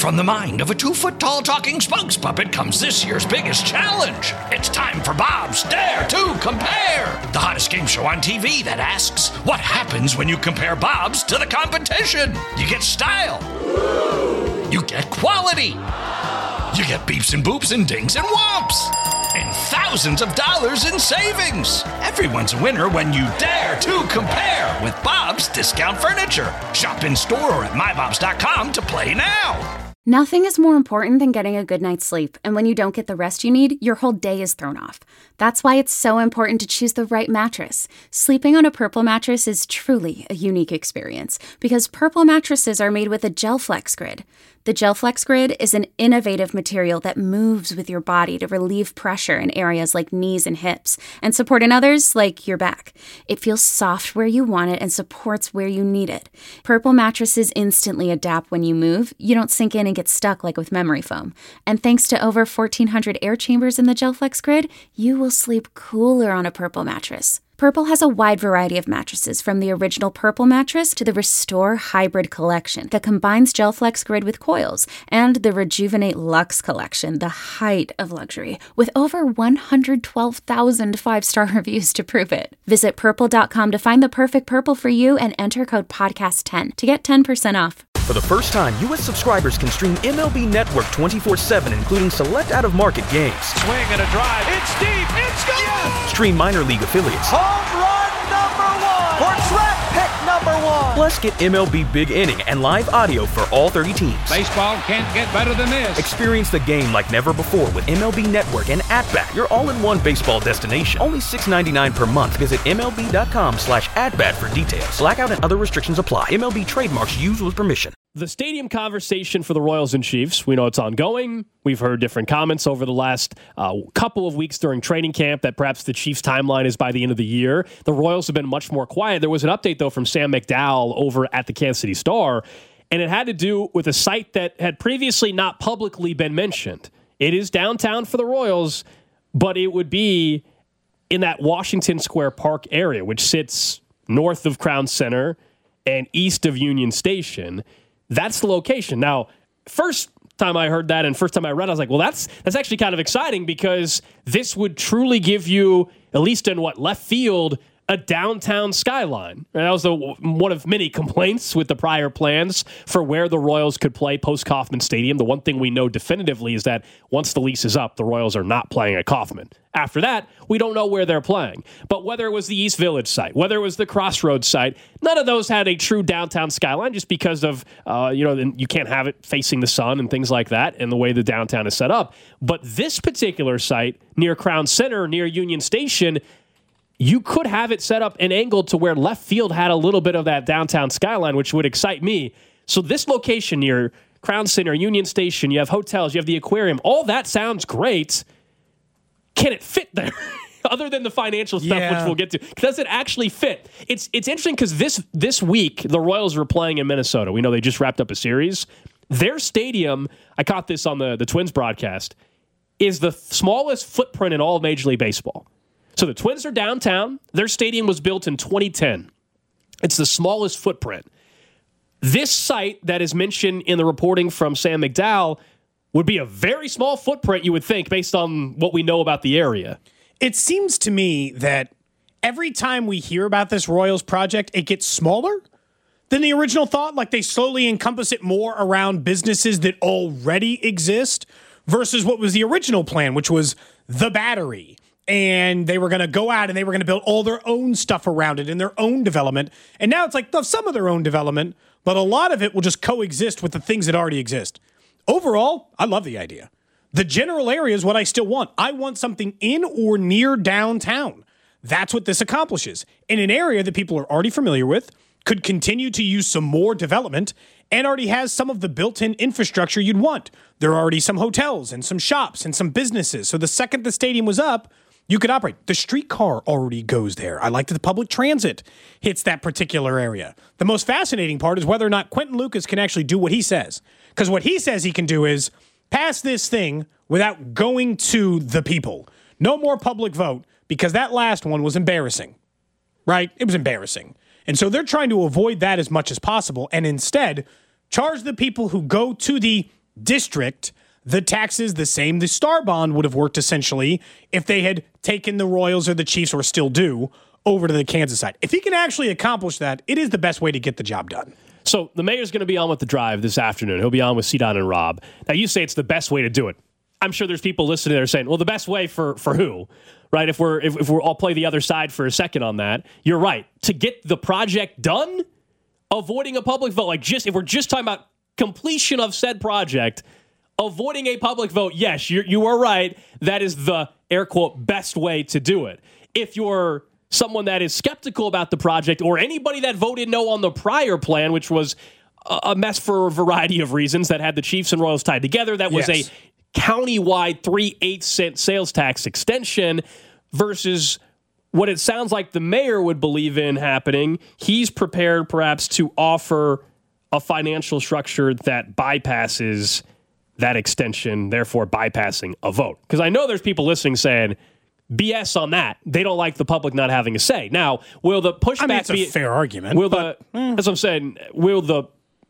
From the mind of a 2-foot-tall talking spokes puppet comes this year's biggest challenge. It's time for Bob's Dare to Compare, the hottest game show on TV that asks, what happens when you compare Bob's to the competition? You get style. You get quality. You get beeps and boops and dings and whomps. And thousands of dollars in savings. Everyone's a winner when you dare to compare with Bob's Discount Furniture. Shop in store or at mybobs.com to play now. Nothing is more important than getting a good night's sleep, and when you don't get the rest you need, your whole day is thrown off. That's why it's so important to choose the right mattress. Sleeping on a Purple mattress is truly a unique experience, because Purple mattresses are made with a GelFlex Grid. The GelFlex Grid is an innovative material that moves with your body to relieve pressure in areas like knees and hips, and support in others like your back. It feels soft where you want it and supports where you need it. Purple mattresses instantly adapt when you move. You don't sink in and get stuck like with memory foam. And thanks to over 1,400 air chambers in the GelFlex Grid, you will sleep cooler on a Purple mattress. Purple has a wide variety of mattresses, from the original Purple mattress to the Restore Hybrid collection that combines GelFlex Grid with coils, and the Rejuvenate Luxe collection, the height of luxury, with over 112,000 five-star reviews to prove it. Visit purple.com to find the perfect Purple for you and enter code podcast10 to get 10% off. For the first time, U.S. subscribers can stream MLB Network 24/7, including select out-of-market games. Swing and a drive. It's deep. It's gone. Yes! Stream minor league affiliates. Home run number 1. Or draft pick number 1. Plus, get MLB Big Inning and live audio for all 30 teams. Baseball can't get better than this. Experience the game like never before with MLB Network and At-Bat, your all-in-one baseball destination. Only $6.99 per month. Visit MLB.com/AtBat for details. Blackout and other restrictions apply. MLB trademarks used with permission. The stadium conversation for the Royals and Chiefs, we know it's ongoing. We've heard different comments over the last couple of weeks during training camp that perhaps the Chiefs' timeline is by the end of the year. The Royals have been much more quiet. There was an update, though, from Sam McDowell over at the Kansas City Star, and it had to do with a site that had previously not publicly been mentioned. It is downtown for the Royals, but it would be in that Washington Square Park area, which sits north of Crown Center and east of Union Station. That's the location. Now, first time I heard that and first time I read it, I was like, well, that's actually kind of exciting, because this would truly give you, at least in left field, a downtown skyline. And that was one of many complaints with the prior plans for where the Royals could play post-Kauffman Stadium. The one thing we know definitively is that once the lease is up, the Royals are not playing at Kauffman. After that, we don't know where they're playing. But whether it was the East Village site, whether it was the Crossroads site, none of those had a true downtown skyline, just because of, you can't have it facing the sun and things like that, and the way the downtown is set up. But this particular site near Crown Center, near Union Station, you could have it set up and angled to where left field had a little bit of that downtown skyline, which would excite me. So this location near Crown Center, Union Station, you have hotels, you have the aquarium, all that sounds great. Can it fit there? Other than the financial stuff, which we'll get to. Does it actually fit? It's interesting because this week, the Royals were playing in Minnesota. We know they just wrapped up a series. Their stadium, I caught this on the Twins broadcast, is the smallest footprint in all of Major League Baseball. So the Twins are downtown. Their stadium was built in 2010. It's the smallest footprint. This site that is mentioned in the reporting from Sam McDowell would be a very small footprint, you would think, based on what we know about the area. It seems to me that every time we hear about this Royals project, it gets smaller than the original thought. Like they slowly encompass it more around businesses that already exist versus what was the original plan, which was the Battery. And they were going to go out and they were going to build all their own stuff around it and their own development. And now it's like some of their own development, but a lot of it will just coexist with the things that already exist. Overall, I love the idea. The general area is what I still want. I want something in or near downtown. That's what this accomplishes. In an area that people are already familiar with, could continue to use some more development, and already has some of the built-in infrastructure you'd want. There are already some hotels and some shops and some businesses. So the second the stadium was up, you could operate. The streetcar already goes there. I like that the public transit hits that particular area. The most fascinating part is whether or not Quentin Lucas can actually do what he says. Because what he says he can do is pass this thing without going to the people. No more public vote, because that last one was embarrassing. Right? It was embarrassing. And so they're trying to avoid that as much as possible and instead charge the people who go to the district, the taxes, the same. The Star Bond would have worked essentially if they had taken the Royals or the Chiefs, or still do, over to the Kansas side. If he can actually accomplish that, it is the best way to get the job done. So the mayor's going to be on with The Drive this afternoon. He'll be on with CDON and Rob. Now, you say it's the best way to do it. I'm sure there's people listening that are saying, well, the best way for who? Right? If we're I'll play the other side for a second on that. You're right. To get the project done, avoiding a public vote, if we're just talking about completion of said project, avoiding a public vote, yes, you are right. That is the, air quote, best way to do it. If you're someone that is skeptical about the project, or anybody that voted no on the prior plan, which was a mess for a variety of reasons, that had the Chiefs and Royals tied together, that was a countywide 3/8 sales tax extension, versus what it sounds like the mayor would believe in happening. He's prepared perhaps to offer a financial structure that bypasses that extension, therefore bypassing a vote. Because I know there's people listening saying, BS on that. They don't like the public not having a say. Now, will the pushback it's a fair argument. That's what I'm saying. Will the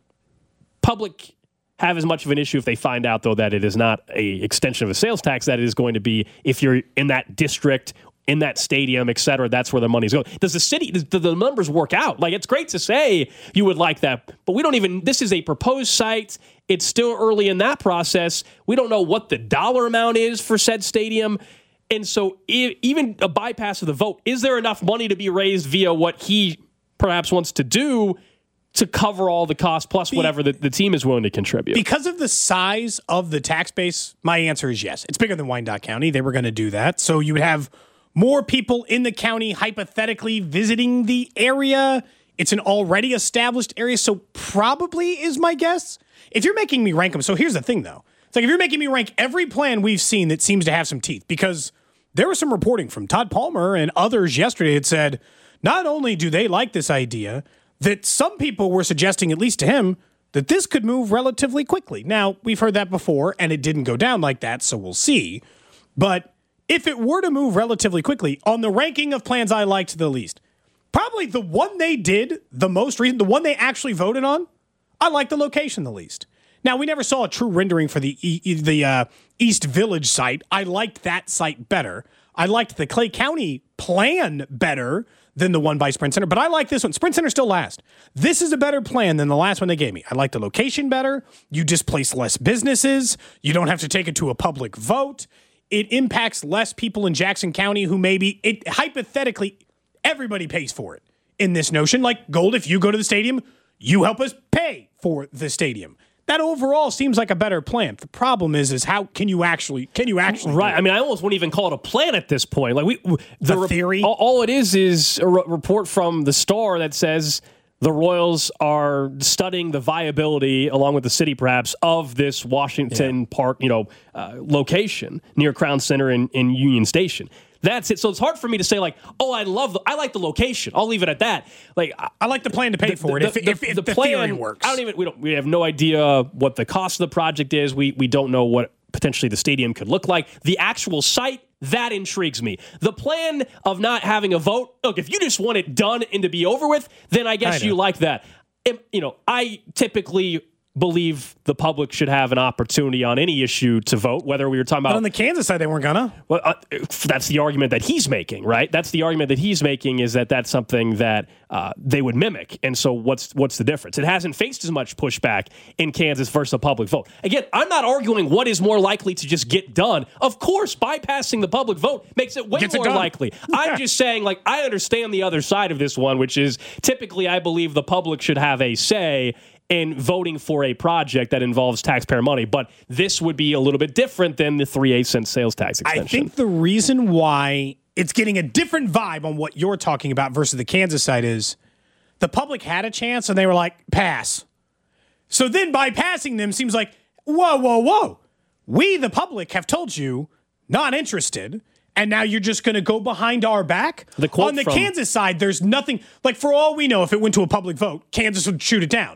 public have as much of an issue if they find out, though, that it is not a extension of a sales tax, that it is going to be if you're in that district, in that stadium, et cetera, that's where the money's going. Does the city, do the numbers work out? It's great to say you would like that, but we don't even, this is a proposed site. It's still early in that process. We don't know what the dollar amount is for said stadium. And so even a bypass of the vote, is there enough money to be raised via what he perhaps wants to do to cover all the costs plus whatever the team is willing to contribute? Because of the size of the tax base, my answer is yes. It's bigger than Wyandotte County. They were going to do that. So you would have more people in the county hypothetically visiting the area. It's an already established area, so probably is my guess. If you're making me rank them, so here's the thing, though. It's like if you're making me rank every plan we've seen that seems to have some teeth, because there was some reporting from Todd Palmer and others yesterday that said not only do they like this idea, that some people were suggesting, at least to him, that this could move relatively quickly. Now, we've heard that before, and it didn't go down like that, so we'll see. But if it were to move relatively quickly, on the ranking of plans I liked the least, probably the one they did the most recent, the one they actually voted on, I like the location the least. Now, we never saw a true rendering for the East Village site. I liked that site better. I liked the Clay County plan better than the one by Sprint Center, but I like this one. Sprint Center still last. This is a better plan than the last one they gave me. I like the location better. You displace less businesses. You don't have to take it to a public vote. It impacts less people in Jackson County who hypothetically, everybody pays for it in this notion. Like Gold, if you go to the stadium, you help us pay for the stadium. That overall seems like a better plan. The problem is how can you actually right? I mean, I almost wouldn't even call it a plan at this point. The theory. All it is a report from the Star that says the Royals are studying the viability, along with the city perhaps, of this Washington Park, location near Crown Center in Union Station. That's it. So it's hard for me to say I like the location. I'll leave it at that. I like the plan to pay for it. If the plan theory works, we have no idea what the cost of the project is. We don't know what potentially the stadium could look like. The actual site, that intrigues me. The plan of not having a vote. Look, if you just want it done and to be over with, then I guess you like that. I typically believe the public should have an opportunity on any issue to vote, whether we were talking about... But on the Kansas side, they weren't gonna. Well, that's the argument that he's making, right? That's the argument that he's making, is that's something that they would mimic. And so what's the difference? It hasn't faced as much pushback in Kansas versus a public vote. Again, I'm not arguing what is more likely to just get done. Of course, bypassing the public vote makes it way more likely. I'm just saying, I understand the other side of this one, which is typically I believe the public should have a say in voting for a project that involves taxpayer money. But this would be a little bit different than the 3/8 sales tax extension. I think the reason why it's getting a different vibe on what you're talking about versus the Kansas side is the public had a chance and they were like, pass. So then bypassing them seems like, whoa. We, the public, have told you not interested, and now you're just going to go behind our back? On the Kansas side, there's nothing, for all we know, if it went to a public vote, Kansas would shoot it down.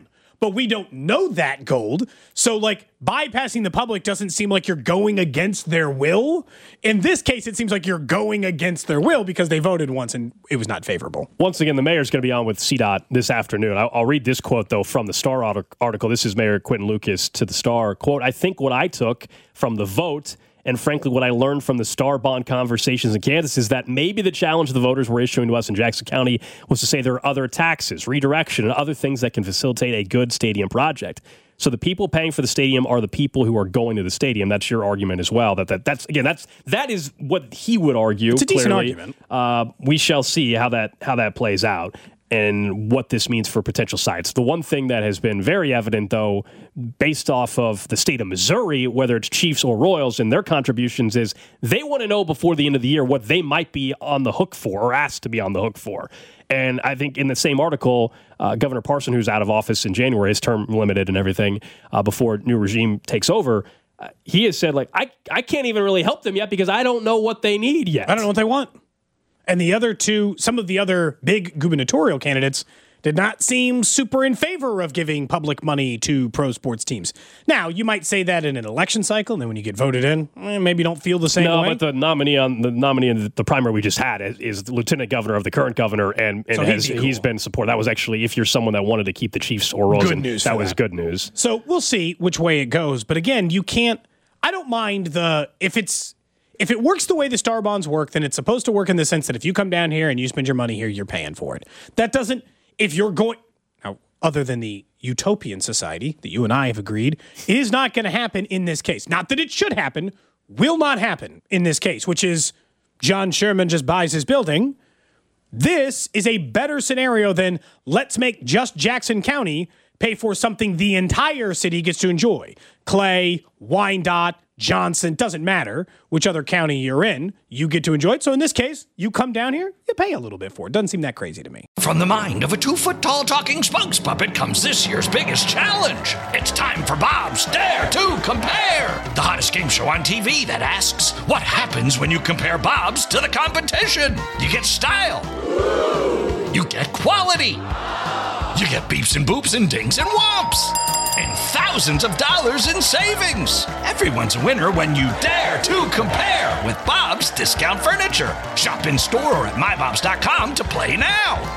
but we don't know that gold. So, like, bypassing the public doesn't seem like you're going against their will. In this case, it seems like you're going against their will because they voted once and it was not favorable. Once again, the mayor's going to be on with CDOT this afternoon. I'll read this quote, though, from the Star article. This is Mayor Quentin Lucas to the Star. Quote, "I think what I took from the vote and frankly, what I learned from the Star Bond conversations in Kansas is that maybe the challenge the voters were issuing to us in Jackson County was to say there are other taxes, redirection, and other things that can facilitate a good stadium project. So the people paying for the stadium are the people who are going to the stadium." That's your argument as well. That is what he would argue. It's a decent clearly. argument. We shall see how that plays out and what this means for potential sites. The one thing that has been very evident, though, based off of the state of Missouri, whether it's Chiefs or Royals and their contributions, is they want to know before the end of the year what they might be on the hook for or asked to be on the hook for. And I think in the same article, Governor Parson, who's out of office in January, his term limited and everything, before new regime takes over, he has said, like, I can't even really help them yet because I don't know what they need yet. I don't know what they want. And the other two, some of the other big gubernatorial candidates did not seem super in favor of giving public money to pro sports teams. Now, you might say that in an election cycle, and then when you get voted in, maybe you don't feel the same way. No, but the nominee in the primary we just had is the lieutenant governor of the current governor, and so he's been supported. That was actually, if you're someone that wanted to keep the Chiefs or Royals, good news. That was good news. So we'll see which way it goes. But again, you can't. I don't mind if it works the way the Star Bonds work, then it's supposed to work in the sense that if you come down here and you spend your money here, you're paying for it. That doesn't. If you're going, now, other than the utopian society that you and I have agreed, it is not going to happen in this case. Not that it should happen, will not happen in this case, which is John Sherman just buys his building. This is a better scenario than let's make just Jackson County pay for something the entire city gets to enjoy. Clay, Wyandotte, Johnson, doesn't matter which other county you're in, you get to enjoy it. So in this case, you come down here, you pay a little bit for it. Doesn't seem that crazy to me. From the mind of a 2-foot-tall talking spokes puppet comes this year's biggest challenge. It's time for Bob's Dare to Compare, the hottest game show on TV that asks, what happens when you compare Bob's to the competition? You get style. You get quality. You get beeps and boops and dings and whomps. And thousands of dollars in savings. Everyone's a winner when you dare to compare with Bob's Discount Furniture. Shop in store or at mybobs.com to play now.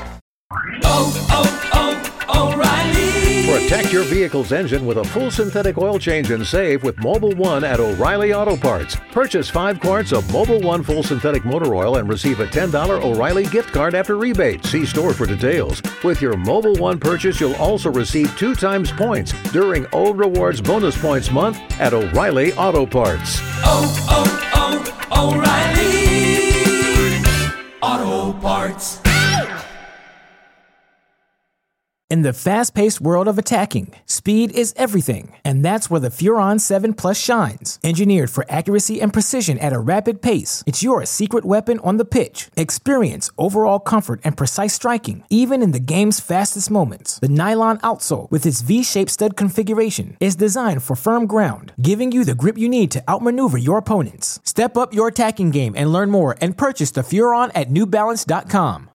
O'Reilly. Protect your vehicle's engine with a full synthetic oil change and save with Mobil 1 at O'Reilly Auto Parts. Purchase 5 quarts of Mobil 1 full synthetic motor oil and receive a $10 O'Reilly gift card after rebate. See store for details. With your Mobil 1 purchase, you'll also receive 2 times points during O Rewards Bonus Points Month at O'Reilly Auto Parts. O'Reilly Auto Parts. In the fast-paced world of attacking, speed is everything, and that's where the Furon 7 Plus shines. Engineered for accuracy and precision at a rapid pace, it's your secret weapon on the pitch. Experience overall comfort and precise striking, even in the game's fastest moments. The nylon outsole, with its V-shaped stud configuration, is designed for firm ground, giving you the grip you need to outmaneuver your opponents. Step up your attacking game and learn more and purchase the Furon at NewBalance.com.